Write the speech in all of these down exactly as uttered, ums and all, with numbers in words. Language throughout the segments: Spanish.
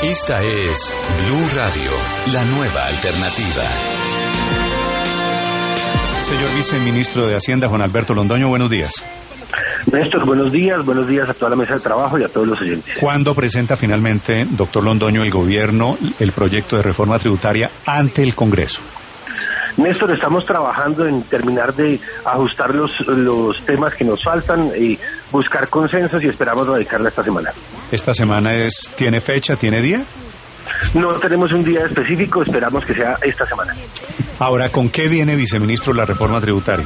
Esta es Blue Radio, la nueva alternativa. Señor viceministro de Hacienda, Juan Alberto Londoño, buenos días. Néstor, buenos días, buenos días a toda la mesa de trabajo y a todos los oyentes. ¿Cuándo presenta finalmente, doctor Londoño, el gobierno el proyecto de reforma tributaria ante el Congreso? Néstor, estamos trabajando en terminar de ajustar los, los temas que nos faltan y buscar consensos y esperamos radicarla esta semana. ¿Esta semana es tiene fecha, tiene día? No tenemos un día específico, esperamos que sea esta semana. Ahora, ¿con qué viene, viceministro, la reforma tributaria?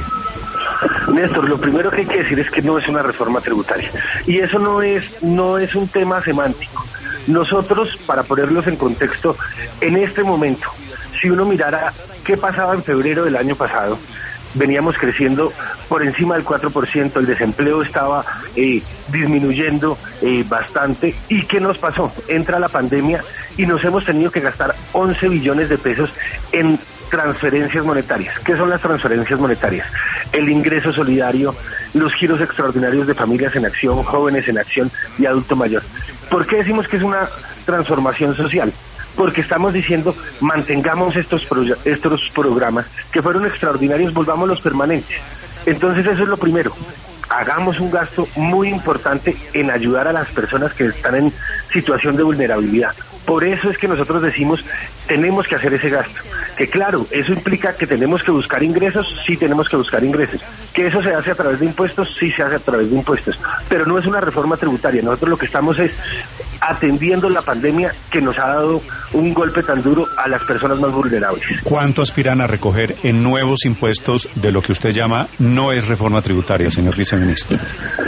Néstor, lo primero que hay que decir es que no es una reforma tributaria. Y eso no es, no es un tema semántico. Nosotros, para ponerlos en contexto, en este momento, si uno mirara qué pasaba en febrero del año pasado, veníamos creciendo por encima del cuatro por ciento, el desempleo estaba eh, disminuyendo eh, bastante. ¿Y qué nos pasó? Entra la pandemia y nos hemos tenido que gastar once billones de pesos en transferencias monetarias. ¿Qué son las transferencias monetarias? El ingreso solidario, los giros extraordinarios de familias en acción, jóvenes en acción y adulto mayor. ¿Por qué decimos que es una transformación social? Porque estamos diciendo, mantengamos estos, pro, estos programas que fueron extraordinarios, volvámoslos permanentes. Entonces eso es lo primero. Hagamos un gasto muy importante en ayudar a las personas que están en situación de vulnerabilidad. Por eso es que nosotros decimos, tenemos que hacer ese gasto. Que claro, eso implica que tenemos que buscar ingresos, sí tenemos que buscar ingresos. Que eso se hace a través de impuestos, sí se hace a través de impuestos. Pero no es una reforma tributaria. Nosotros lo que estamos es atendiendo la pandemia que nos ha dado un golpe tan duro a las personas más vulnerables. ¿Cuánto aspiran a recoger en nuevos impuestos de lo que usted llama no es reforma tributaria, señor viceministro?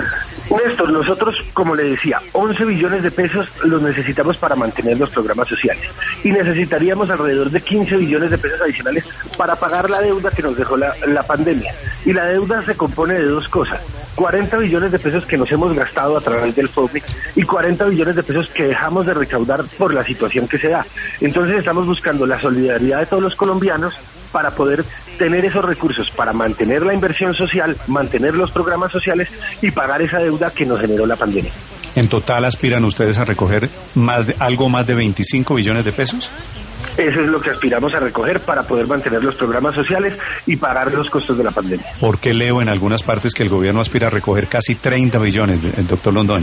Néstor, nosotros, como le decía, once billones de pesos los necesitamos para mantener los programas sociales y necesitaríamos alrededor de quince billones de pesos adicionales para pagar la deuda que nos dejó la, la pandemia. Y la deuda se compone de dos cosas, cuarenta billones de pesos que nos hemos gastado a través del FOBIC y cuarenta billones de pesos que dejamos de recaudar por la situación que se da. Entonces estamos buscando la solidaridad de todos los colombianos para poder tener esos recursos para mantener la inversión social, mantener los programas sociales y pagar esa deuda que nos generó la pandemia. ¿En total aspiran ustedes a recoger más de, algo más de veinticinco billones de pesos? Eso es lo que aspiramos a recoger para poder mantener los programas sociales y pagar los costos de la pandemia. ¿Por qué leo en algunas partes que el gobierno aspira a recoger casi treinta billones, el doctor Londoño?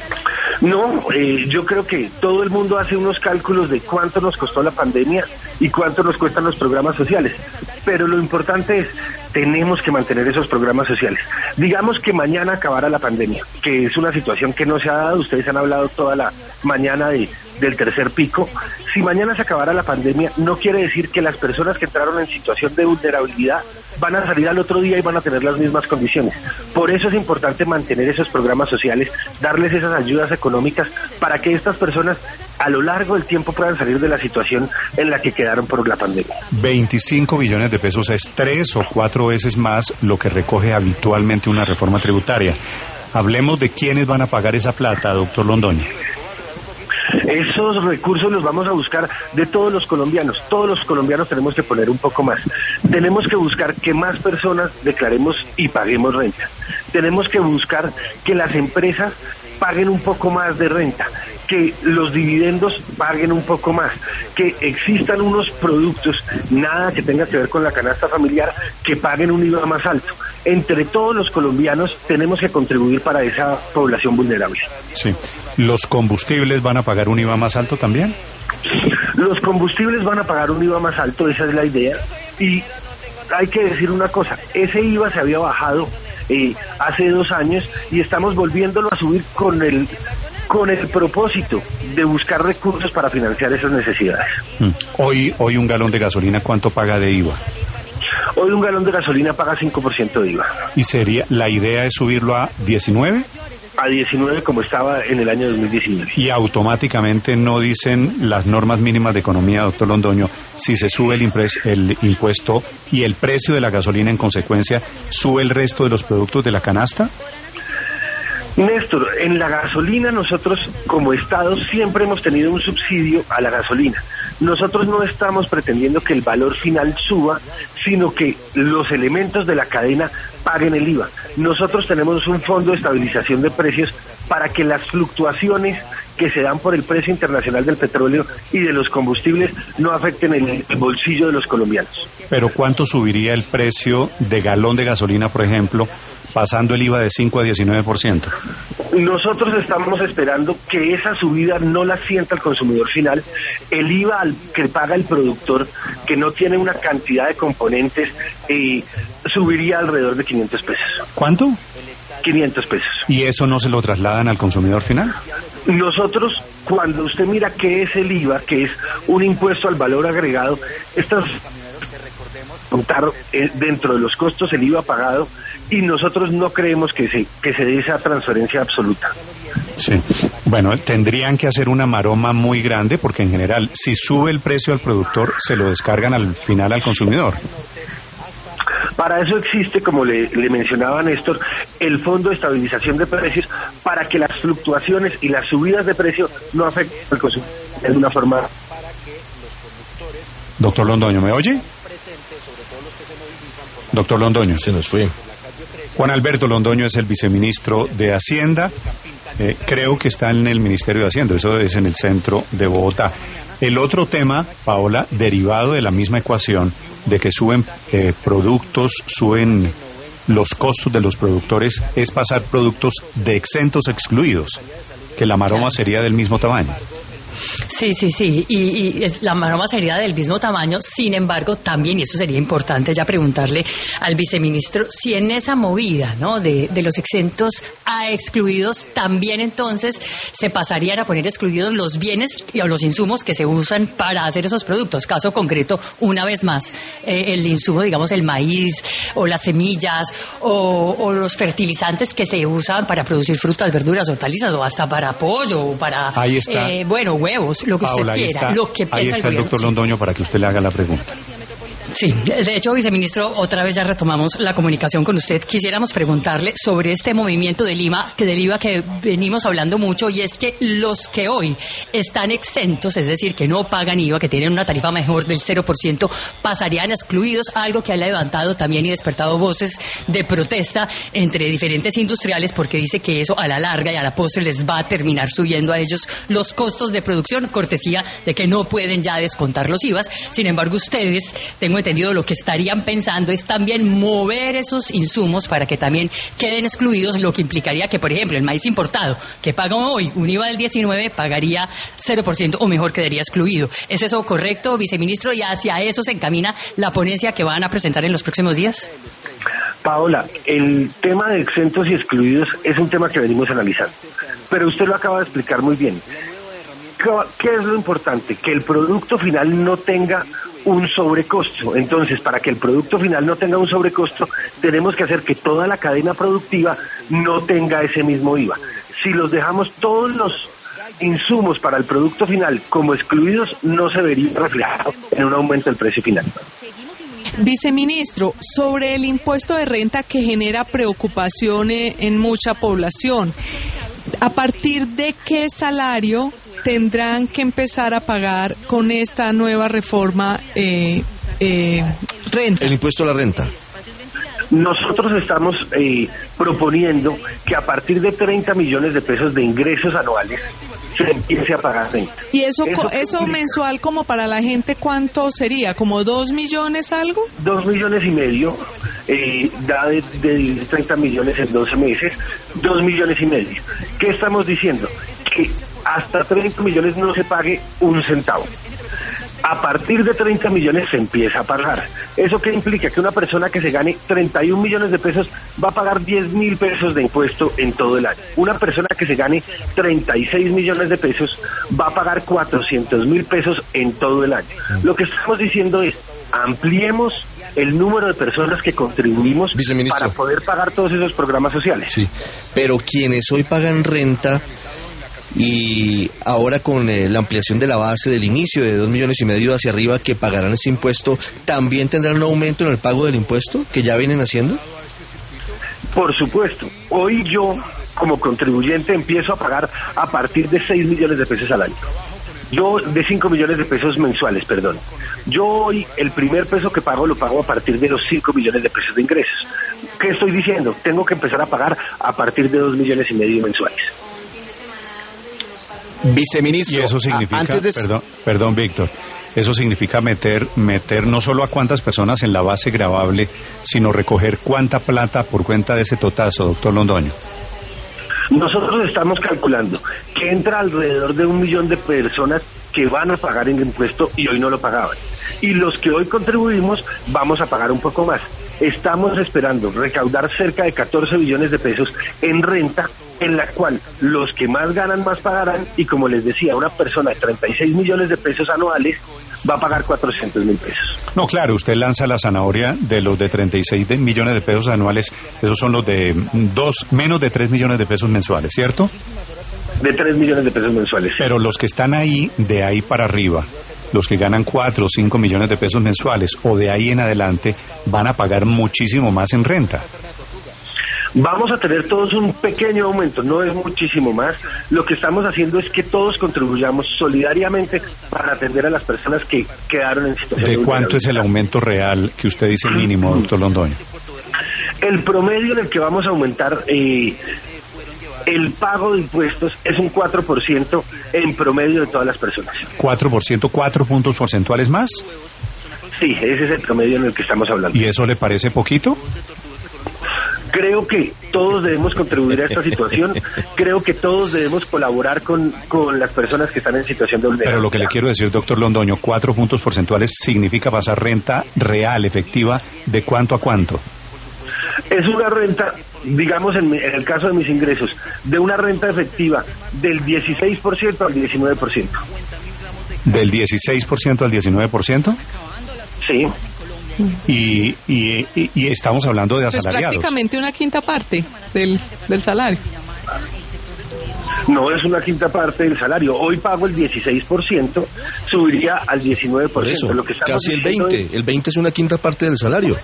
No, eh, yo creo que todo el mundo hace unos cálculos de cuánto nos costó la pandemia y cuánto nos cuestan los programas sociales, pero lo importante es, tenemos que mantener esos programas sociales. Digamos que mañana acabara la pandemia, que es una situación que no se ha dado, ustedes han hablado toda la mañana de, del tercer pico. Si mañana se acabara la pandemia, no quiere decir que las personas que entraron en situación de vulnerabilidad van a salir al otro día y van a tener las mismas condiciones. Por eso es importante mantener esos programas sociales, darles esas ayudas económicas para que estas personas a lo largo del tiempo puedan salir de la situación en la que quedaron por la pandemia. veinticinco billones de pesos es tres o cuatro veces más lo que recoge habitualmente una reforma tributaria. Hablemos de quiénes van a pagar esa plata, doctor Londoño. Esos recursos los vamos a buscar de todos los colombianos. Todos los colombianos tenemos que poner un poco más. Tenemos que buscar que más personas declaremos y paguemos renta. Tenemos que buscar que las empresas paguen un poco más de renta, que los dividendos paguen un poco más, que existan unos productos, nada que tenga que ver con la canasta familiar, que paguen un I V A más alto. Entre todos los colombianos tenemos que contribuir para esa población vulnerable. Sí. ¿Los combustibles van a pagar un I V A más alto también? Los combustibles van a pagar un I V A más alto, esa es la idea. Y hay que decir una cosa, ese I V A se había bajado eh, hace dos años y estamos volviéndolo a subir con el con el propósito de buscar recursos para financiar esas necesidades. Mm. Hoy, hoy un galón de gasolina, ¿cuánto paga de I V A? Hoy un galón de gasolina paga cinco por ciento de I V A. ¿Y sería, la idea es subirlo a diecinueve? A diecinueve como estaba en el año dos mil diecinueve. Y automáticamente no dicen las normas mínimas de economía, doctor Londoño, si se sube el, impres, el impuesto y el precio de la gasolina en consecuencia, ¿sube el resto de los productos de la canasta? Néstor, en la gasolina nosotros como Estado siempre hemos tenido un subsidio a la gasolina. Nosotros no estamos pretendiendo que el valor final suba, sino que los elementos de la cadena paguen el I V A. Nosotros tenemos un fondo de estabilización de precios para que las fluctuaciones que se dan por el precio internacional del petróleo y de los combustibles no afecten el, el bolsillo de los colombianos. Pero ¿cuánto subiría el precio de galón de gasolina, por ejemplo, pasando el I V A de cinco a diecinueve por ciento? Nosotros estamos esperando que esa subida no la sienta el consumidor final. El I V A al que paga el productor, que no tiene una cantidad de componentes, eh, subiría alrededor de quinientos pesos. ¿Cuánto? quinientos pesos. ¿Y eso no se lo trasladan al consumidor final? Nosotros, cuando usted mira qué es el I V A, que es un impuesto al valor agregado, estas contar eh, dentro de los costos el I V A pagado, y nosotros no creemos que se que se dé esa transferencia absoluta. Sí, bueno, tendrían que hacer una maroma muy grande, porque en general, si sube el precio al productor, se lo descargan al final al consumidor. Para eso existe, como le, le mencionaba Néstor, el Fondo de Estabilización de Precios, para que las fluctuaciones y las subidas de precio no afecten al consumidor de una forma. Doctor Londoño, ¿me oye? Doctor Londoño. Se nos fue. Juan Alberto Londoño es el viceministro de Hacienda. Eh, creo que está en el Ministerio de Hacienda, eso es en el centro de Bogotá. El otro tema, Paola, derivado de la misma ecuación, de que suben eh, productos, suben los costos de los productores, es pasar productos de exentos a excluidos, que la maroma sería del mismo tamaño. Sí, sí, sí, y, y la maroma sería del mismo tamaño. Sin embargo, también, y eso sería importante ya preguntarle al viceministro, si en esa movida, ¿no?, de, de los exentos a excluidos, también entonces se pasarían a poner excluidos los bienes y o los insumos que se usan para hacer esos productos. Caso concreto, una vez más, eh, el insumo, digamos, el maíz o las semillas o, o los fertilizantes que se usan para producir frutas, verduras, hortalizas, o hasta para pollo o para, Ahí está. Eh, bueno, huevos, lo que Paola, usted quiera, está, lo que piensa ahí está el el doctor gobierno. Londoño para que usted le haga la pregunta. Sí, de hecho, viceministro, otra vez ya retomamos la comunicación con usted. Quisiéramos preguntarle sobre este movimiento del I V A, que del I V A que venimos hablando mucho, y es que los que hoy están exentos, es decir, que no pagan I V A, que tienen una tarifa mejor del cero por ciento, pasarían excluidos, algo que ha levantado también y despertado voces de protesta entre diferentes industriales, porque dice que eso a la larga y a la postre les va a terminar subiendo a ellos los costos de producción, cortesía de que no pueden ya descontar los I V As. Sin embargo, ustedes, tengo entendido, lo que estarían pensando es también mover esos insumos para que también queden excluidos, lo que implicaría que, por ejemplo, el maíz importado, que paga hoy un I V A del diecinueve, pagaría cero por ciento o mejor quedaría excluido. ¿Es eso correcto, viceministro? Y hacia eso se encamina la ponencia que van a presentar en los próximos días. Paola, el tema de exentos y excluidos es un tema que venimos analizando, pero usted lo acaba de explicar muy bien. ¿Qué es lo importante? Que el producto final no tenga un sobrecosto. Entonces, para que el producto final no tenga un sobrecosto, tenemos que hacer que toda la cadena productiva no tenga ese mismo I V A. Si los dejamos todos los insumos para el producto final como excluidos, no se vería reflejado en un aumento del precio final. Viceministro, sobre el impuesto de renta que genera preocupación en mucha población, ¿a partir de qué salario tendrán que empezar a pagar con esta nueva reforma eh, eh, renta? El impuesto a la renta. Nosotros estamos eh, proponiendo que a partir de treinta millones de pesos de ingresos anuales se empiece a pagar renta. ¿Y eso, eso, eso mensual como para la gente cuánto sería? ¿Como dos millones algo? Dos millones y medio, eh, da de, de treinta millones en doce meses, dos millones y medio. ¿Qué estamos diciendo? Que hasta treinta millones no se pague un centavo. A partir de treinta millones se empieza a pagar. ¿Eso qué implica? Que una persona que se gane treinta y un millones de pesos va a pagar diez mil pesos de impuesto en todo el año. Una persona que se gane treinta y seis millones de pesos va a pagar cuatrocientos mil pesos en todo el año. Lo que estamos diciendo es, ampliemos el número de personas que contribuimos para poder pagar todos esos programas sociales. Sí, pero quienes hoy pagan renta y ahora con eh, la ampliación de la base del inicio de dos millones y medio hacia arriba que pagarán ese impuesto, ¿también tendrán un aumento en el pago del impuesto que ya vienen haciendo? Por supuesto. Hoy yo, como contribuyente, empiezo a pagar a partir de seis millones de pesos al año. Yo, de cinco millones de pesos mensuales, perdón. Yo hoy, el primer peso que pago, lo pago a partir de los cinco millones de pesos de ingresos. ¿Qué estoy diciendo? Tengo que empezar a pagar a partir de dos millones y medio mensuales. Viceministro, y eso significa, antes de... perdón, perdón, Víctor, eso significa meter, meter no solo a cuántas personas en la base gravable, sino recoger cuánta plata por cuenta de ese totazo, doctor Londoño. Nosotros estamos calculando que entra alrededor de un millón de personas que van a pagar el impuesto y hoy no lo pagaban. Y los que hoy contribuimos vamos a pagar un poco más. Estamos esperando recaudar cerca de catorce billones de pesos en renta, en la cual los que más ganan más pagarán, y como les decía, una persona de treinta y seis millones de pesos anuales va a pagar cuatrocientos mil pesos. No, claro, usted lanza la zanahoria de los de treinta y seis de millones de pesos anuales, esos son los de dos, menos de tres millones de pesos mensuales, ¿cierto? De tres millones de pesos mensuales. Pero los que están ahí, de ahí para arriba, los que ganan cuatro o cinco millones de pesos mensuales o de ahí en adelante, van a pagar muchísimo más en renta. Vamos a tener todos un pequeño aumento, no es muchísimo más. Lo que estamos haciendo es que todos contribuyamos solidariamente para atender a las personas que quedaron en situación de ¿De cuánto es el aumento real que usted dice mínimo, doctor Londoño? El promedio en el que vamos a aumentar eh, el pago de impuestos es un cuatro por ciento en promedio de todas las personas. ¿cuatro por ciento, cuatro puntos porcentuales más? Sí, ese es el promedio en el que estamos hablando. ¿Y eso le parece poquito? Creo que todos debemos contribuir a esta situación, creo que todos debemos colaborar con, con las personas que están en situación de vulnerabilidad. Pero lo que le quiero decir, doctor Londoño, cuatro puntos porcentuales significa pasar renta real, efectiva, ¿de cuánto a cuánto? Es una renta, digamos en, mi, en el caso de mis ingresos, de una renta efectiva del dieciséis por ciento al diecinueve por ciento. ¿Del dieciséis por ciento al diecinueve por ciento? Sí. Y, y, y, y estamos hablando de asalariados. Pues prácticamente una quinta parte del, del salario. No es una quinta parte del salario. Hoy pago el dieciséis por ciento, subiría al diecinueve por ciento. Por eso, lo que estamos casi el veinte por ciento. Es... El veinte por ciento es una quinta parte del salario.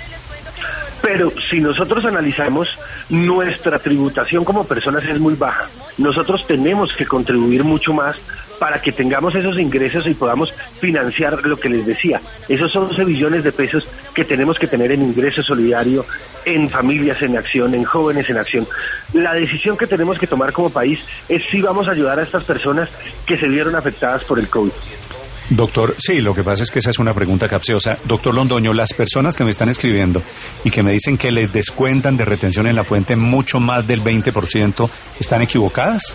Pero si nosotros analizamos, nuestra tributación como personas es muy baja. Nosotros tenemos que contribuir mucho más para que tengamos esos ingresos y podamos financiar lo que les decía. Esos once billones de pesos que tenemos que tener en ingreso solidario, en familias en acción, en jóvenes en acción. La decisión que tenemos que tomar como país es si vamos a ayudar a estas personas que se vieron afectadas por el COVID. Doctor, sí, lo que pasa es que esa es una pregunta capciosa. Doctor Londoño, las personas que me están escribiendo y que me dicen que les descuentan de retención en la fuente mucho más del veinte por ciento, ¿están equivocadas?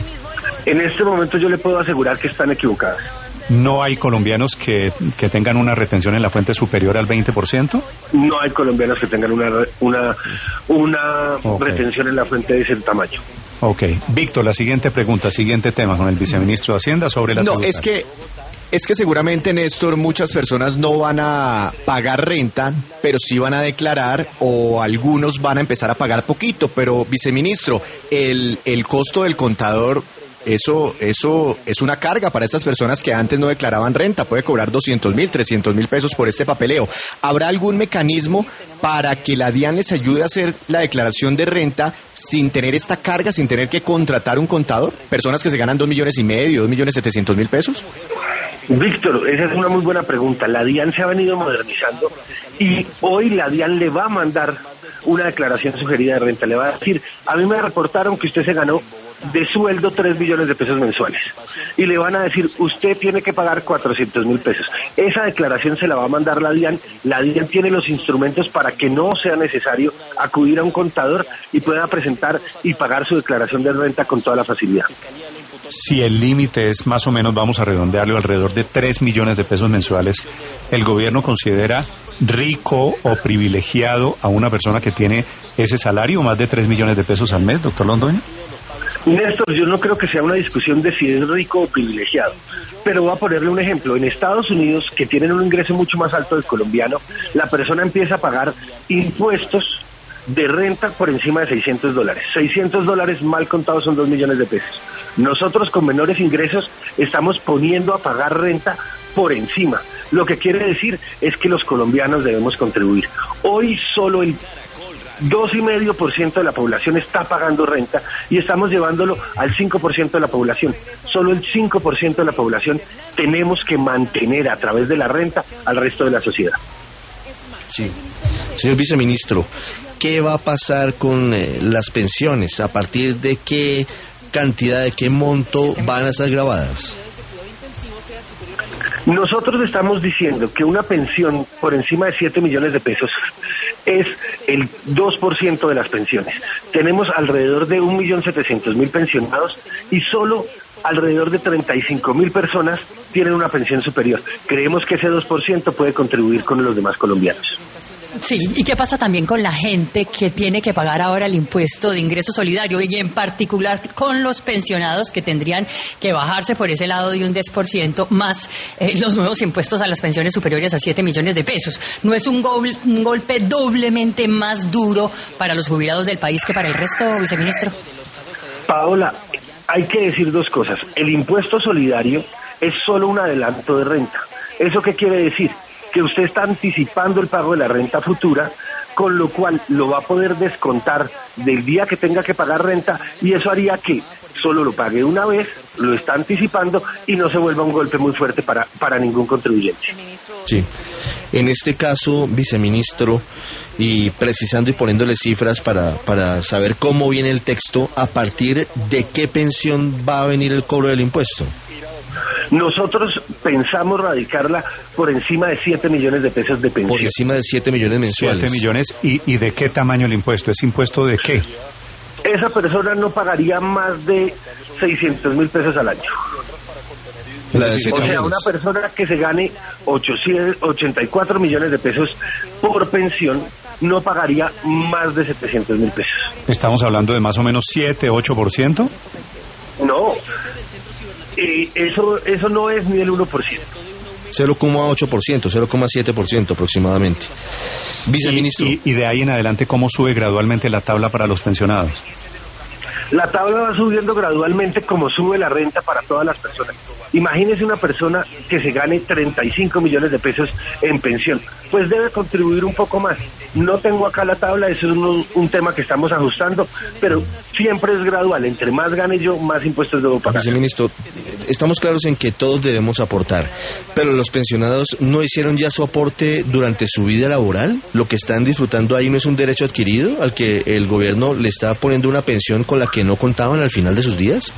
En este momento yo le puedo asegurar que están equivocadas. ¿No hay colombianos que, que tengan una retención en la fuente superior al veinte por ciento? No hay colombianos que tengan una, una, una okay. retención en la fuente de ese tamaño. Ok. Víctor, la siguiente pregunta, siguiente tema con el viceministro de Hacienda sobre la No, tributa. es que... Es que seguramente, Néstor, muchas personas no van a pagar renta, pero sí van a declarar, o algunos van a empezar a pagar poquito. Pero, viceministro, el, el costo del contador, eso, eso es una carga para estas personas que antes no declaraban renta. Puede cobrar doscientos mil, trescientos mil pesos por este papeleo. ¿Habrá algún mecanismo para que la DIAN les ayude a hacer la declaración de renta sin tener esta carga, sin tener que contratar un contador? Personas que se ganan dos millones y medio, dos millones setecientos mil pesos. Víctor, esa es una muy buena pregunta. La DIAN se ha venido modernizando y hoy la DIAN le va a mandar una declaración sugerida de renta. Le va a decir, a mí me reportaron que usted se ganó de sueldo tres millones de pesos mensuales. Y le van a decir, usted tiene que pagar cuatrocientos mil pesos. Esa declaración se la va a mandar la DIAN. La DIAN tiene los instrumentos para que no sea necesario acudir a un contador y pueda presentar y pagar su declaración de renta con toda la facilidad. Si el límite es más o menos, vamos a redondearlo, alrededor de tres millones de pesos mensuales, ¿el gobierno considera rico o privilegiado a una persona que tiene ese salario, más de tres millones de pesos al mes, doctor Londoño? Néstor, yo no creo que sea una discusión de si es rico o privilegiado, pero voy a ponerle un ejemplo. En Estados Unidos, que tienen un ingreso mucho más alto del colombiano, la persona empieza a pagar impuestos de renta por encima de seiscientos dólares. seiscientos dólares mal contados son dos millones de pesos. Nosotros con menores ingresos estamos poniendo a pagar renta por encima. Lo que quiere decir es que los colombianos debemos contribuir. Hoy solo el dos coma cinco por ciento de la población está pagando renta y estamos llevándolo al cinco por ciento de la población. Solo el cinco por ciento de la población tenemos que mantener a través de la renta al resto de la sociedad. Sí. Señor viceministro, ¿qué va a pasar con eh, las pensiones? ¿A partir de qué cantidad, de qué monto van a estar grabadas? Nosotros estamos diciendo que una pensión por encima de siete millones de pesos es el dos por ciento de las pensiones. Tenemos alrededor de un millón setecientos mil pensionados y solo alrededor de treinta y cinco mil personas tienen una pensión superior. Creemos que ese dos por ciento puede contribuir con los demás colombianos. Sí, ¿y qué pasa también con la gente que tiene que pagar ahora el impuesto de ingreso solidario y en particular con los pensionados que tendrían que bajarse por ese lado de un diez por ciento más eh, los nuevos impuestos a las pensiones superiores a siete millones de pesos? ¿No es un, gol, un golpe doblemente más duro para los jubilados del país que para el resto, viceministro? Paola, hay que decir dos cosas. El impuesto solidario es solo un adelanto de renta. ¿Eso qué quiere decir? Que usted está anticipando el pago de la renta futura, con lo cual lo va a poder descontar del día que tenga que pagar renta, y eso haría que solo lo pague una vez, lo está anticipando y no se vuelva un golpe muy fuerte para, para ningún contribuyente. Sí, en este caso, viceministro, y precisando y poniéndole cifras para, para saber cómo viene el texto, ¿a partir de qué pensión va a venir el cobro del impuesto? Nosotros pensamos radicarla por encima de siete millones de pesos de pensión. Por encima de siete millones mensuales. siete millones, ¿y, ¿y de qué tamaño el impuesto? ¿Es impuesto de qué? Esa persona no pagaría más de seiscientos mil pesos al año. La de o sea, millones. una persona que se gane ochenta y cuatro millones de pesos por pensión no pagaría más de setecientos mil pesos. ¿Estamos hablando de más o menos siete, ocho por ciento? No, eh, eso, eso no es ni el uno por ciento. cero coma ocho por ciento, cero coma siete por ciento aproximadamente. Viceministro. Y, y, y de ahí en adelante, ¿cómo sube gradualmente la tabla para los pensionados? La tabla va subiendo gradualmente como sube la renta para todas las personas. Imagínese una persona que se gane treinta y cinco millones de pesos en pensión, pues debe contribuir un poco más. No tengo acá la tabla, eso es un, un tema que estamos ajustando, pero siempre es gradual. Entre más gane yo, más impuestos debo pagar. Viceministro, estamos claros en que todos debemos aportar, pero los pensionados no hicieron ya su aporte durante su vida laboral. Lo que están disfrutando ahí no es un derecho adquirido al que el gobierno le está poniendo una pensión con la que no contaban al final de sus días.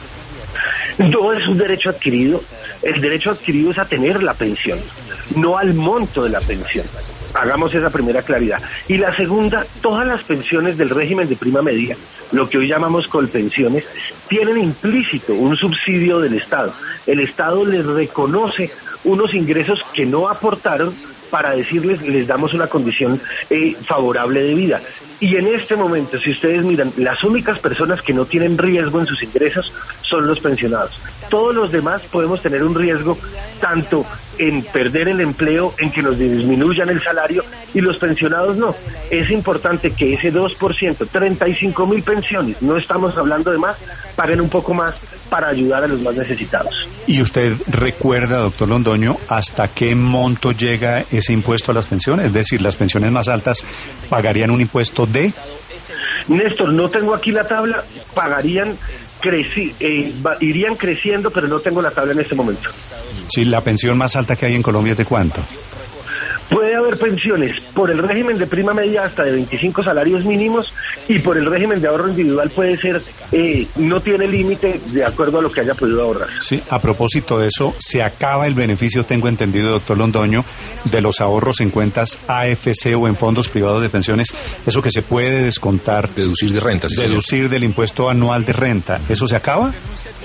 No es un derecho adquirido. El derecho adquirido es a tener la pensión, no al monto de la pensión. Hagamos esa primera claridad. Y la segunda, todas las pensiones del régimen de prima media, lo que hoy llamamos colpensiones, tienen implícito un subsidio del Estado. El Estado les reconoce unos ingresos que no aportaron para decirles, les damos una condición eh, favorable de vida. Y en este momento, si ustedes miran, las únicas personas que no tienen riesgo en sus ingresos son los pensionados. Todos los demás podemos tener un riesgo tanto en perder el empleo, en que nos disminuyan el salario, y los pensionados no. Es importante que ese dos por ciento, treinta y cinco mil pensiones, no estamos hablando de más, paguen un poco más para ayudar a los más necesitados. ¿Y usted recuerda, doctor Londoño, hasta qué monto llega ese impuesto a las pensiones? Es decir, las pensiones más altas pagarían un impuesto de... Néstor, no tengo aquí la tabla, pagarían, creci eh, va, irían creciendo, pero no tengo la tabla en este momento. Sí, la pensión más alta que hay en Colombia es de ¿cuánto? Puede haber pensiones por el régimen de prima media hasta de veinticinco salarios mínimos, y por el régimen de ahorro individual puede ser, eh, no tiene límite de acuerdo a lo que haya podido ahorrar. Sí, a propósito de eso, se acaba el beneficio, tengo entendido, doctor Londoño, de los ahorros en cuentas A F C o en fondos privados de pensiones, eso que se puede descontar. Deducir de renta. Sí, deducir señor. Del impuesto anual de renta, ¿eso se acaba?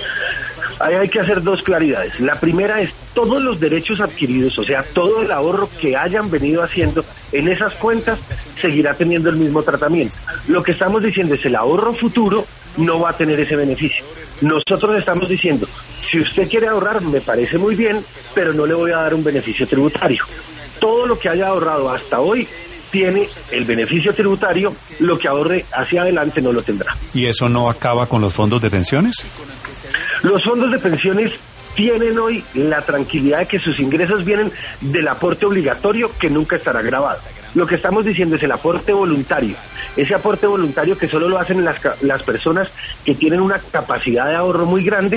Ahí hay que hacer dos claridades. La primera es todos los derechos adquiridos, o sea, todo el ahorro que hayan venido haciendo en esas cuentas seguirá teniendo el mismo tratamiento. Lo que estamos diciendo es el ahorro futuro no va a tener ese beneficio. Nosotros estamos diciendo, si usted quiere ahorrar, me parece muy bien, pero no le voy a dar un beneficio tributario. Todo lo que haya ahorrado hasta hoy tiene el beneficio tributario, lo que ahorre hacia adelante no lo tendrá. ¿Y eso no acaba con los fondos de pensiones? Los fondos de pensiones tienen hoy la tranquilidad de que sus ingresos vienen del aporte obligatorio, que nunca estará grabado. Lo que estamos diciendo es el aporte voluntario. Ese aporte voluntario que solo lo hacen las, las personas que tienen una capacidad de ahorro muy grande,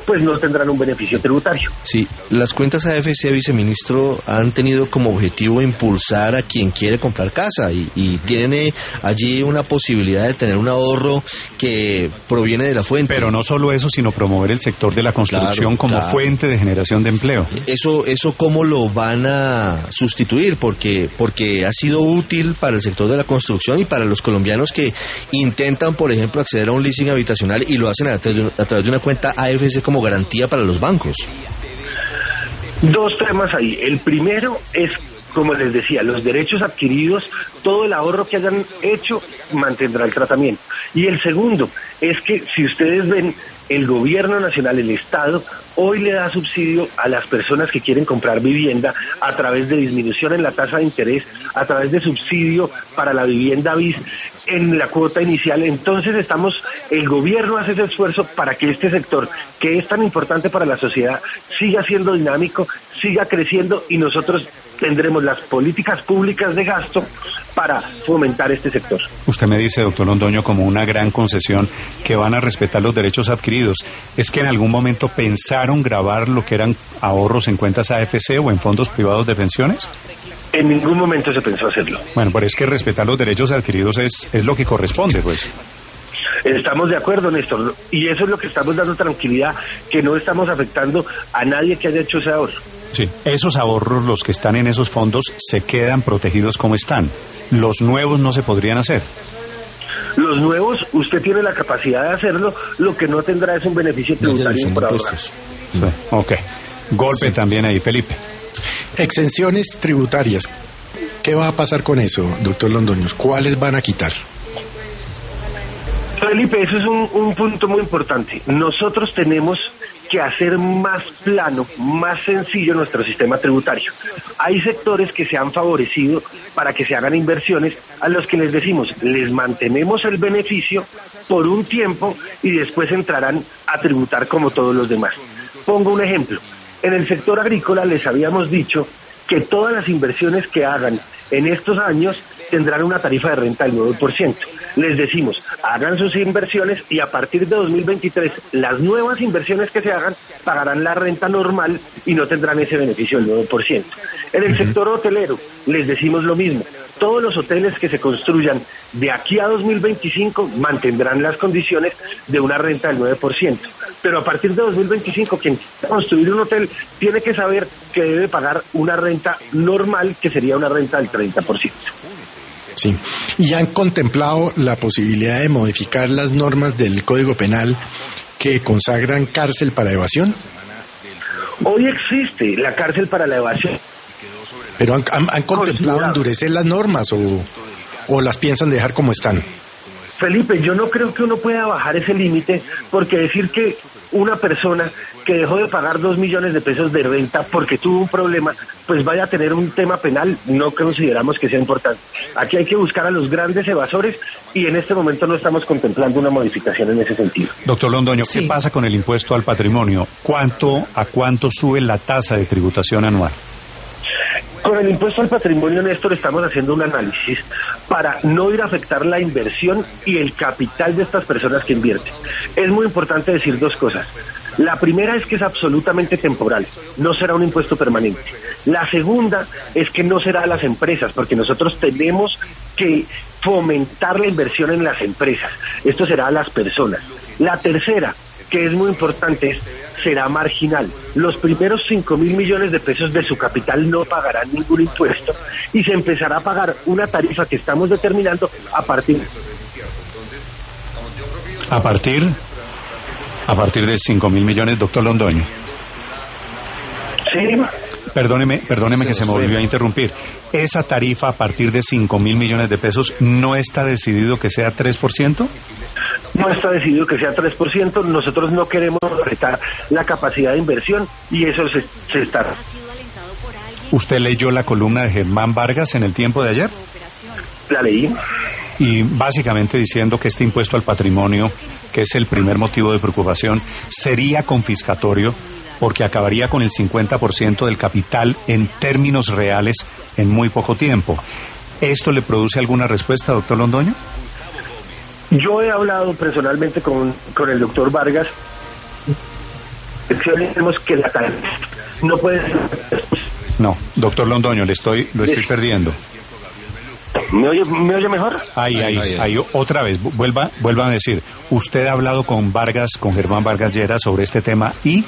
pues no tendrán un beneficio tributario. Sí, las cuentas A F C, viceministro, han tenido como objetivo impulsar a quien quiere comprar casa y, y tiene allí una posibilidad de tener un ahorro que proviene de la fuente. Pero no solo eso, sino promover el sector de la construcción, claro, como claro. fuente de generación de empleo. Eso, eso ¿cómo lo van a sustituir? Porque, porque ha sido útil para el sector de la construcción y para los colombianos que intentan, por ejemplo, acceder a un leasing habitacional y lo hacen a través de, a través de una cuenta A F C como garantía para los bancos. Dos temas ahí. El primero es, como les decía, los derechos adquiridos, todo el ahorro que hayan hecho mantendrá el tratamiento. Y el segundo es que, si ustedes ven, el gobierno nacional, el Estado, hoy le da subsidio a las personas que quieren comprar vivienda a través de disminución en la tasa de interés, a través de subsidio para la vivienda bis en la cuota inicial. Entonces estamos, el gobierno hace ese esfuerzo para que este sector, que es tan importante para la sociedad, siga siendo dinámico, siga creciendo, y nosotros tendremos las políticas públicas de gasto para fomentar este sector. Usted me dice, doctor Londoño, como una gran concesión, que van a respetar los derechos adquiridos. ¿Es que en algún momento pensaron grabar lo que eran ahorros en cuentas A F C o en fondos privados de pensiones? En ningún momento se pensó hacerlo. Bueno, pero es que respetar los derechos adquiridos es, es lo que corresponde, pues. Estamos de acuerdo, Néstor, y eso es lo que estamos dando tranquilidad, que no estamos afectando a nadie que haya hecho ese ahorro. Sí, esos ahorros, los que están en esos fondos, se quedan protegidos como están. Los nuevos no se podrían hacer. Los nuevos, usted tiene la capacidad de hacerlo, lo que no tendrá es un beneficio tributario por ahorrar. Sí, ok. Golpe sí. También ahí, Felipe. Exenciones tributarias. ¿Qué va a pasar con eso, doctor Londoño? ¿Cuáles van a quitar? Felipe, eso es un, un punto muy importante. Nosotros tenemos que hacer más plano, más sencillo nuestro sistema tributario. Hay sectores que se han favorecido para que se hagan inversiones, a los que les decimos, les mantenemos el beneficio por un tiempo y después entrarán a tributar como todos los demás. Pongo un ejemplo. En el sector agrícola les habíamos dicho que todas las inversiones que hagan en estos años tendrán una tarifa de renta del nueve por ciento. Les decimos, hagan sus inversiones y a partir de dos mil veintitrés las nuevas inversiones que se hagan pagarán la renta normal y no tendrán ese beneficio del nueve por ciento. En el sector hotelero les decimos lo mismo. Todos los hoteles que se construyan de aquí a dos mil veinticinco mantendrán las condiciones de una renta del nueve por ciento. Pero a partir de dos mil veinticinco, quien quiera construir un hotel tiene que saber que debe pagar una renta normal, que sería una renta del treinta por ciento. Sí. ¿Y han contemplado la posibilidad de modificar las normas del Código Penal que consagran cárcel para evasión? Hoy existe la cárcel para la evasión. ¿Pero han, han, han contemplado endurecer las normas o, o las piensan dejar como están? Felipe, yo no creo que uno pueda bajar ese límite, porque decir que una persona que dejó de pagar dos millones de pesos de renta porque tuvo un problema, pues vaya a tener un tema penal, no consideramos que sea importante. Aquí hay que buscar a los grandes evasores y en este momento no estamos contemplando una modificación en ese sentido. Doctor Londoño, ¿qué sí. pasa con el impuesto al patrimonio? ¿Cuánto a cuánto sube la tasa de tributación anual? Con el impuesto al patrimonio, Néstor, estamos haciendo un análisis para no ir a afectar la inversión y el capital de estas personas que invierten. Es muy importante decir dos cosas. La primera es que es absolutamente temporal, no será un impuesto permanente. La segunda es que no será a las empresas, porque nosotros tenemos que fomentar la inversión en las empresas. Esto será a las personas. La tercera, que es muy importante, es será marginal. Los primeros cinco mil millones de pesos de su capital no pagarán ningún impuesto y se empezará a pagar una tarifa que estamos determinando a partir a partir a partir de cinco mil millones, doctor Londoño. Sí. Perdóneme, perdóneme que se me volvió a interrumpir. Esa tarifa a partir de cinco mil millones de pesos, ¿no está decidido que sea tres por ciento? No está decidido que sea tres por ciento, nosotros no queremos retar la capacidad de inversión y eso se, se está. ¿Usted leyó la columna de Germán Vargas en El Tiempo de ayer? La leí. Y básicamente diciendo que este impuesto al patrimonio, que es el primer motivo de preocupación, sería confiscatorio porque acabaría con el cincuenta por ciento del capital en términos reales en muy poco tiempo. ¿Esto le produce alguna respuesta, doctor Londoño? Yo he hablado personalmente con, con el doctor Vargas. Tenemos que la tarifa no puede ser... No, doctor Londoño, le estoy, lo estoy perdiendo. ¿Me oye, ¿Me oye mejor? Ahí, ahí, ahí, ahí, otra vez, vuelva, vuelva a decir, usted ha hablado con Vargas, con Germán Vargas Lleras sobre este tema y...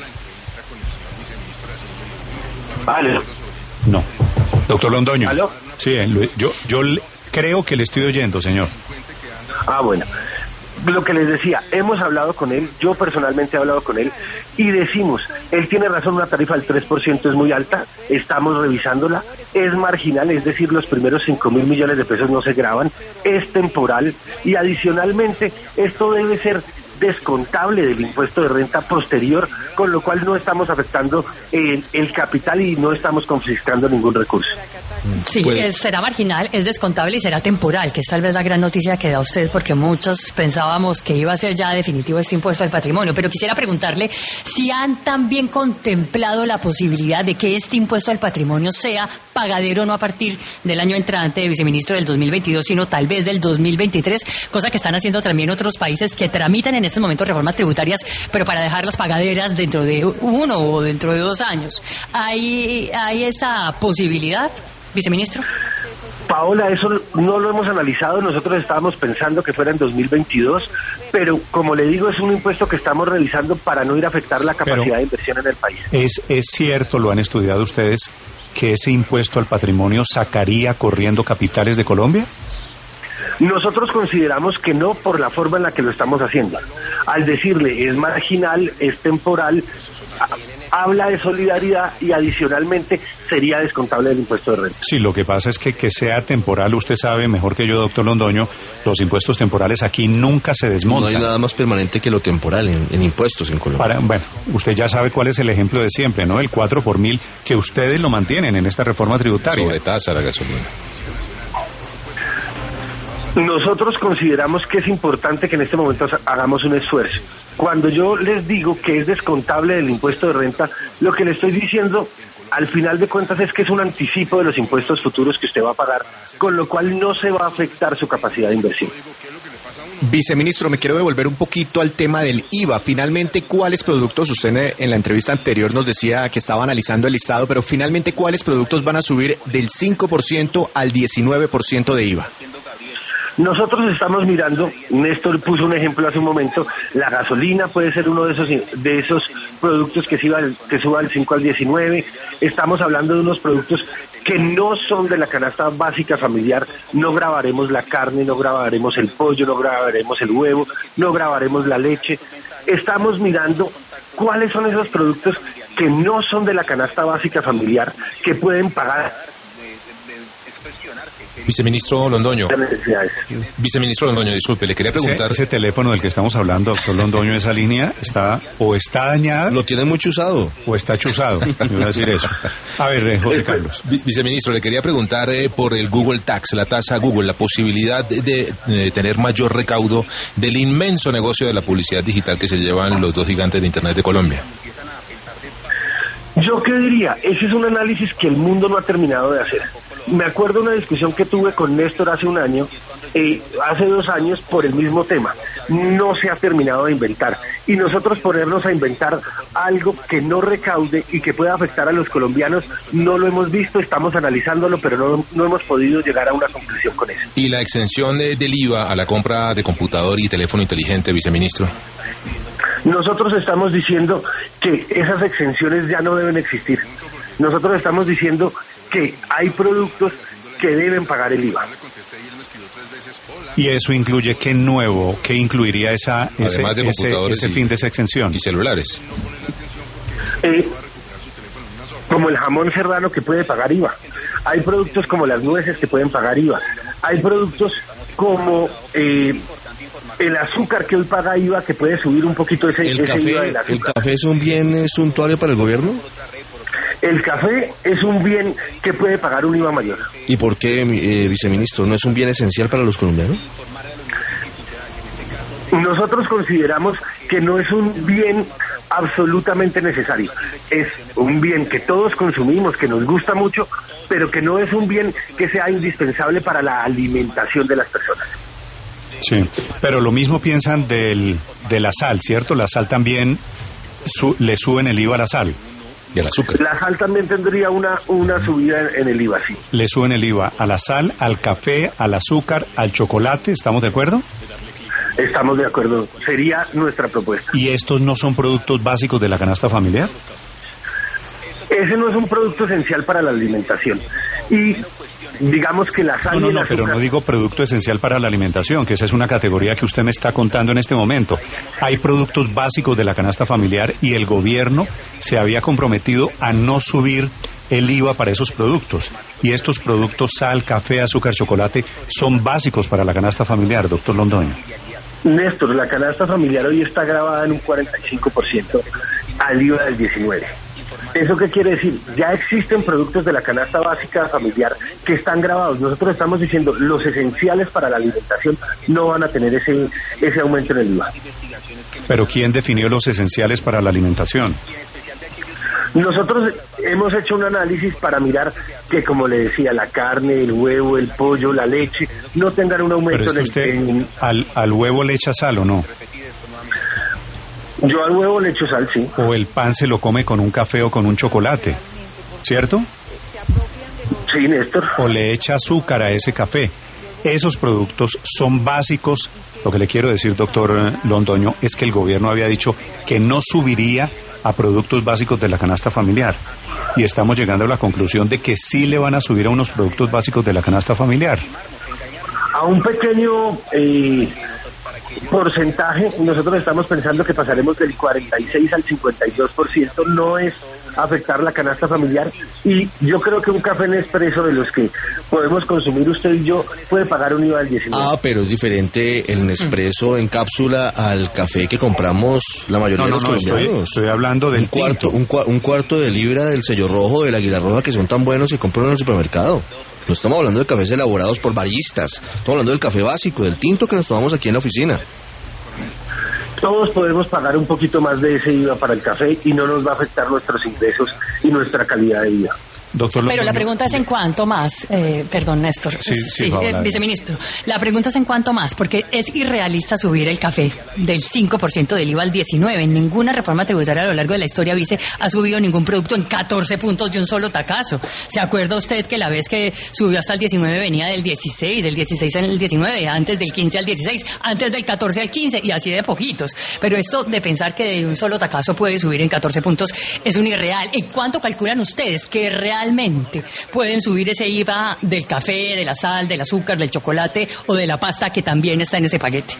Vale. No. Doctor Londoño. ¿Aló? Sí, yo, yo le, creo que le estoy oyendo, señor. Ah, bueno. Lo que les decía, hemos hablado con él, yo personalmente he hablado con él, y decimos, él tiene razón, una tarifa del tres por ciento es muy alta, estamos revisándola, es marginal, es decir, los primeros cinco mil millones de pesos no se graban, es temporal, y adicionalmente, esto debe ser descontable del impuesto de renta posterior, con lo cual no estamos afectando el, el capital y no estamos confiscando ningún recurso. Sí, es, será marginal, es descontable y será temporal, que es tal vez la gran noticia que da usted, porque muchos pensábamos que iba a ser ya definitivo este impuesto al patrimonio. Pero quisiera preguntarle si han también contemplado la posibilidad de que este impuesto al patrimonio sea pagadero no a partir del año entrante, viceministro, del dos mil veintidós, sino tal vez del dos mil veintitrés, cosa que están haciendo también otros países que tramitan en estos momentos reformas tributarias, pero para dejarlas pagaderas dentro de uno o dentro de dos años. ¿Hay, hay esa posibilidad, viceministro? Paola, eso no lo hemos analizado, nosotros estábamos pensando que fuera en dos mil veintidós, pero como le digo, es un impuesto que estamos revisando para no ir a afectar la capacidad pero de inversión en el país. Es, es cierto, lo han estudiado ustedes, que ese impuesto al patrimonio sacaría corriendo capitales de Colombia. Nosotros consideramos que no, por la forma en la que lo estamos haciendo. Al decirle es marginal, es temporal, habla de solidaridad y adicionalmente sería descontable del impuesto de renta. Sí, lo que pasa es que que sea temporal, usted sabe mejor que yo, doctor Londoño, los impuestos temporales aquí nunca se desmontan. No hay nada más permanente que lo temporal en, en impuestos en Colombia. Para, bueno, usted ya sabe cuál es el ejemplo de siempre, ¿no? El cuatro por mil que ustedes lo mantienen en esta reforma tributaria. Sobre tasa la gasolina. Nosotros consideramos que es importante que en este momento hagamos un esfuerzo. Cuando yo les digo que es descontable del impuesto de renta, lo que le estoy diciendo al final de cuentas es que es un anticipo de los impuestos futuros que usted va a pagar, con lo cual no se va a afectar su capacidad de inversión. Viceministro, me quiero devolver un poquito al tema del I V A. Finalmente, ¿cuáles productos? Usted en la entrevista anterior nos decía que estaba analizando el listado, pero finalmente, ¿cuáles productos van a subir del cinco por ciento al diecinueve por ciento de I V A? Nosotros estamos mirando, Néstor puso un ejemplo hace un momento, la gasolina puede ser uno de esos de esos productos que suba, que suba del cinco al diecinueve, estamos hablando de unos productos que no son de la canasta básica familiar, no grabaremos la carne, no grabaremos el pollo, no grabaremos el huevo, no grabaremos la leche, estamos mirando cuáles son esos productos que no son de la canasta básica familiar, que pueden pagar. Viceministro Londoño, viceministro Londoño, disculpe, le quería preguntar... Ese, ese teléfono del que estamos hablando, doctor Londoño, esa línea está o está dañada... Lo tiene muy chuzado. O está chuzado, me voy a decir eso. A ver, eh, José Carlos. Viceministro, le quería preguntar eh, por el Google Tax, la tasa Google, la posibilidad de, de, de tener mayor recaudo del inmenso negocio de la publicidad digital que se llevan los dos gigantes de Internet de Colombia. Yo qué diría, ese es un análisis que el mundo no ha terminado de hacer. Me acuerdo de una discusión que tuve con Néstor hace un año, eh, hace dos años, por el mismo tema. No se ha terminado de inventar. Y nosotros ponernos a inventar algo que no recaude y que pueda afectar a los colombianos, no lo hemos visto, estamos analizándolo, pero no, no hemos podido llegar a una conclusión con eso. ¿Y la exención de, del I V A a la compra de computador y teléfono inteligente, viceministro? Nosotros estamos diciendo que esas exenciones ya no deben existir. Nosotros estamos diciendo que hay productos que deben pagar el I V A. ¿Y eso incluye qué nuevo, qué incluiría esa, ese, Además de computadores ese, ese fin de esa exención? Y celulares. Eh, como el jamón serrano que puede pagar I V A. Hay productos como las nueces que pueden pagar I V A. Hay productos como... Eh, el azúcar que hoy paga I V A, que puede subir un poquito ese, ¿El ese café, I V A del azúcar. ¿El café es un bien eh, suntuario para el gobierno? El café es un bien que puede pagar un I V A mayor. ¿Y por qué, eh, viceministro, no es un bien esencial para los colombianos? Nosotros consideramos que no es un bien absolutamente necesario. Es un bien que todos consumimos, que nos gusta mucho, pero que no es un bien que sea indispensable para la alimentación de las personas. Sí, pero lo mismo piensan del, de la sal, ¿cierto? La sal también su, le suben el I V A a la sal. Y al azúcar. La sal también tendría una, una subida en, en el I V A, sí. Le suben el I V A a la sal, al café, al azúcar, al chocolate, ¿estamos de acuerdo? Estamos de acuerdo, sería nuestra propuesta. ¿Y estos no son productos básicos de la canasta familiar? Ese no es un producto esencial para la alimentación. Y digamos que la sal No, no, y el no, azúcar... pero no digo producto esencial para la alimentación, que esa es una categoría que usted me está contando en este momento. Hay productos básicos de la canasta familiar y el gobierno se había comprometido a no subir el I V A para esos productos. Y estos productos, sal, café, azúcar, chocolate, son básicos para la canasta familiar, doctor Londoño. Néstor, la canasta familiar hoy está grabada en un cuarenta y cinco por ciento al I V A del diecinueve por ciento. ¿Eso qué quiere decir? Ya existen productos de la canasta básica familiar que están grabados. Nosotros estamos diciendo los esenciales para la alimentación no van a tener ese, ese aumento en el I V A. Pero ¿quién definió los esenciales para la alimentación? Nosotros hemos hecho un análisis para mirar que, como le decía, la carne, el huevo, el pollo, la leche, no tengan un aumento Pero es que en el... usted en... al, al huevo le echa sal, ¿o no? Yo al huevo le echo sal, sí. O el pan se lo come con un café o con un chocolate, ¿cierto? Sí, Néstor. O le echa azúcar a ese café. Esos productos son básicos. Lo que le quiero decir, doctor Londoño, es que el gobierno había dicho que no subiría a productos básicos de la canasta familiar. Y estamos llegando a la conclusión de que sí le van a subir a unos productos básicos de la canasta familiar. A un pequeño eh, porcentaje, nosotros estamos pensando que pasaremos del cuarenta y seis al cincuenta y dos por ciento, no es afectar la canasta familiar, y yo creo que un café Nespresso de los que podemos consumir usted y yo puede pagar un I V A del diecinueve. Ah, pero es diferente el Nespresso en cápsula al café que compramos la mayoría No, no, de los no, colombianos. estoy, estoy hablando del un cuarto, tinto. un, cua- un cuarto de libra del sello rojo, del águila roja, que son tan buenos que compran en el supermercado. No estamos hablando de cafés elaborados por baristas, estamos hablando del café básico, del tinto que nos tomamos aquí en la oficina. Todos podemos pagar un poquito más de ese I V A para el café y no nos va a afectar nuestros ingresos y nuestra calidad de vida. Doctor Pero Londoño, la pregunta es en cuánto más, eh, perdón Néstor, Sí, sí, Paola, eh, adelante. viceministro, la pregunta es en cuánto más, porque es irrealista subir el café del cinco por ciento del I V A al diecinueve por ciento. Ninguna reforma tributaria a lo largo de la historia, vice, ha subido ningún producto en catorce puntos de un solo tacazo. ¿Se acuerda usted que la vez que subió hasta el diecinueve venía del dieciséis, del dieciséis al diecinueve, antes del quince al dieciséis, antes del catorce al quince y así de poquitos? Pero esto de pensar que de un solo tacazo puede subir en catorce puntos es un irreal. ¿En cuánto calculan ustedes que realmente pueden subir ese I V A del café, de la sal, del azúcar, del chocolate o de la pasta que también está en ese paquete?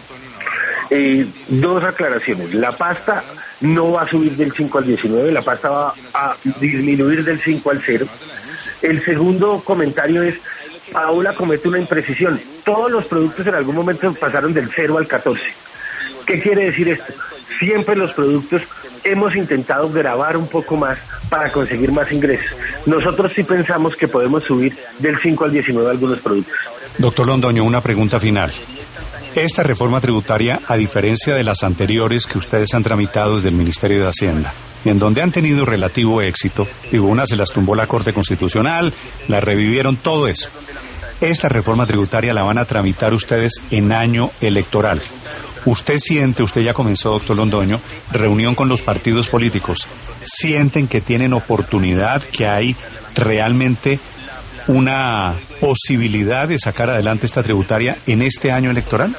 Eh, dos aclaraciones. La pasta no va a subir del cinco al diecinueve, la pasta va a disminuir del cinco al cero. El segundo comentario es, Paola comete una imprecisión. Todos los productos en algún momento pasaron del cero al catorce. ¿Qué quiere decir esto? Siempre los productos hemos intentado grabar un poco más para conseguir más ingresos. Nosotros sí pensamos que podemos subir del cinco al diecinueve algunos productos. Doctor Londoño, una pregunta final. Esta reforma tributaria, a diferencia de las anteriores que ustedes han tramitado desde el Ministerio de Hacienda, y en donde han tenido relativo éxito, digo, una se las tumbó la Corte Constitucional, la revivieron, todo eso. Esta reforma tributaria la van a tramitar ustedes en año electoral. ¿Usted siente, usted ya comenzó, doctor Londoño, reunión con los partidos políticos, sienten que tienen oportunidad, que hay realmente una posibilidad de sacar adelante esta tributaria en este año electoral?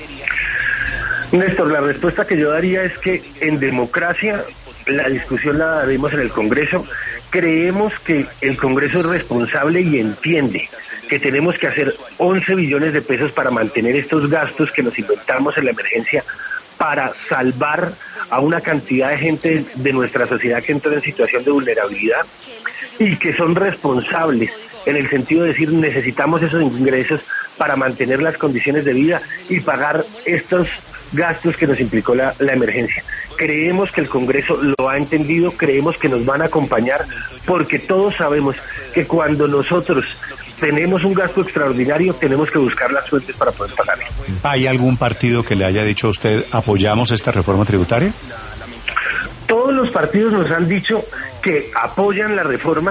Néstor, la respuesta que yo daría es que en democracia la discusión la daremos en el Congreso. Creemos que el Congreso es responsable y entiende que tenemos que hacer once billones de pesos para mantener estos gastos que nos inventamos en la emergencia para salvar a una cantidad de gente de nuestra sociedad que entra en situación de vulnerabilidad y que son responsables en el sentido de decir necesitamos esos ingresos para mantener las condiciones de vida y pagar estos gastos que nos implicó la, la emergencia. Creemos que el Congreso lo ha entendido, creemos que nos van a acompañar porque todos sabemos que cuando nosotros tenemos un gasto extraordinario, tenemos que buscar las fuentes para poder pagarlo. ¿Hay algún partido que le haya dicho a usted, apoyamos esta reforma tributaria? Todos los partidos nos han dicho que apoyan la reforma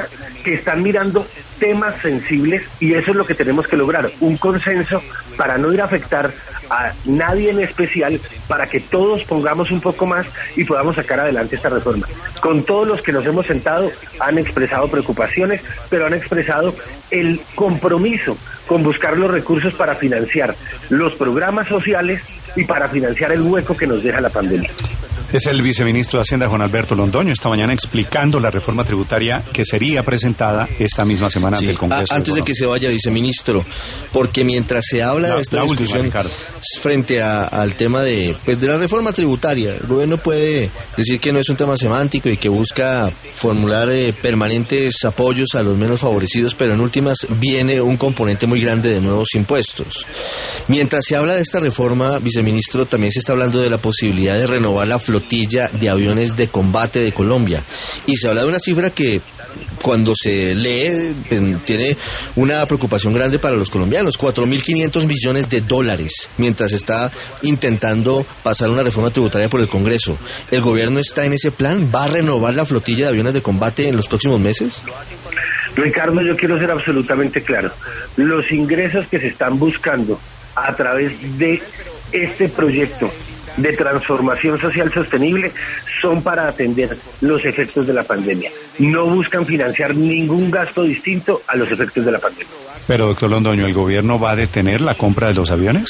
que están mirando temas sensibles y eso es lo que tenemos que lograr, un consenso para no ir a afectar a nadie en especial, para que todos pongamos un poco más y podamos sacar adelante esta reforma. Con todos los que nos hemos sentado han expresado preocupaciones, pero han expresado el compromiso con buscar los recursos para financiar los programas sociales y para financiar el hueco que nos deja la pandemia. Es el viceministro de Hacienda, Juan Alberto Londoño, esta mañana explicando la reforma tributaria que sería presentada esta misma semana sí. ante el Congreso. A, antes de, de que se vaya, viceministro, porque mientras se habla la, de esta discusión última, frente a, al tema de, pues, de la reforma tributaria, el gobierno puede decir que no es un tema semántico y que busca formular eh, permanentes apoyos a los menos favorecidos, pero en últimas viene un componente muy grande de nuevos impuestos. Mientras se habla de esta reforma, viceministro, también se está hablando de la posibilidad de renovar la flotilla de aviones de combate de Colombia. Y se habla de una cifra que cuando se lee pues, tiene una preocupación grande para los colombianos, cuatro mil quinientos millones de dólares, mientras está intentando pasar una reforma tributaria por el Congreso. ¿El gobierno está en ese plan? ¿Va a renovar la flotilla de aviones de combate en los próximos meses? Ricardo, yo quiero ser absolutamente claro. Los ingresos que se están buscando a través de este proyecto de transformación social sostenible son para atender los efectos de la pandemia. No buscan financiar ningún gasto distinto a los efectos de la pandemia. Pero, doctor Londoño, ¿el gobierno va a detener la compra de los aviones?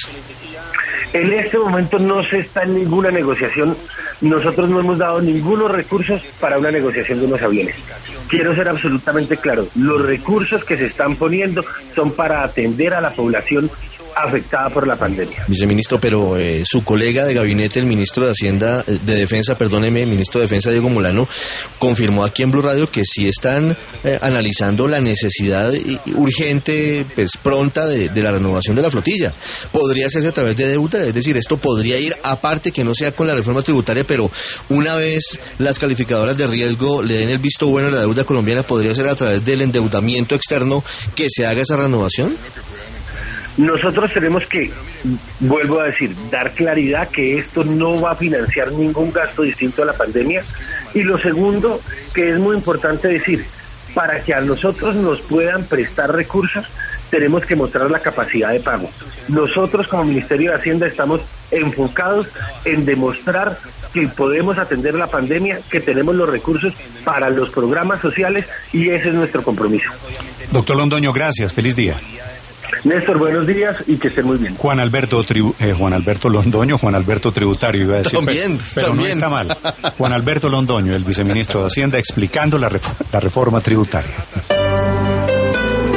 En este momento no se está en ninguna negociación. Nosotros no hemos dado ningunos recursos para una negociación de unos aviones. Quiero ser absolutamente claro. Los recursos que se están poniendo son para atender a la población afectada por la pandemia. Viceministro, pero eh, su colega de gabinete, el ministro de Hacienda, de Defensa, perdóneme, el ministro de Defensa, Diego Molano, confirmó aquí en Blue Radio que sí están eh, analizando la necesidad urgente, pues pronta, de, de la renovación de la flotilla. ¿Podría hacerse a través de deuda? Es decir, esto podría ir aparte, que no sea con la reforma tributaria, pero una vez las calificadoras de riesgo le den el visto bueno a la deuda colombiana, ¿podría ser a través del endeudamiento externo que se haga esa renovación? Nosotros tenemos que, vuelvo a decir, dar claridad que esto no va a financiar ningún gasto distinto a la pandemia. Y lo segundo, que es muy importante decir, para que a nosotros nos puedan prestar recursos, tenemos que mostrar la capacidad de pago. Nosotros como Ministerio de Hacienda estamos enfocados en demostrar que podemos atender la pandemia, que tenemos los recursos para los programas sociales y ese es nuestro compromiso. Doctor Londoño, gracias. Feliz día. Néstor, buenos días y que estén muy bien. Juan Alberto tribu, eh, Juan Alberto Londoño, Juan Alberto Tributario, iba a decir. También, pero pero también. no está mal. Juan Alberto Londoño, el viceministro de Hacienda, explicando la, ref- la reforma tributaria.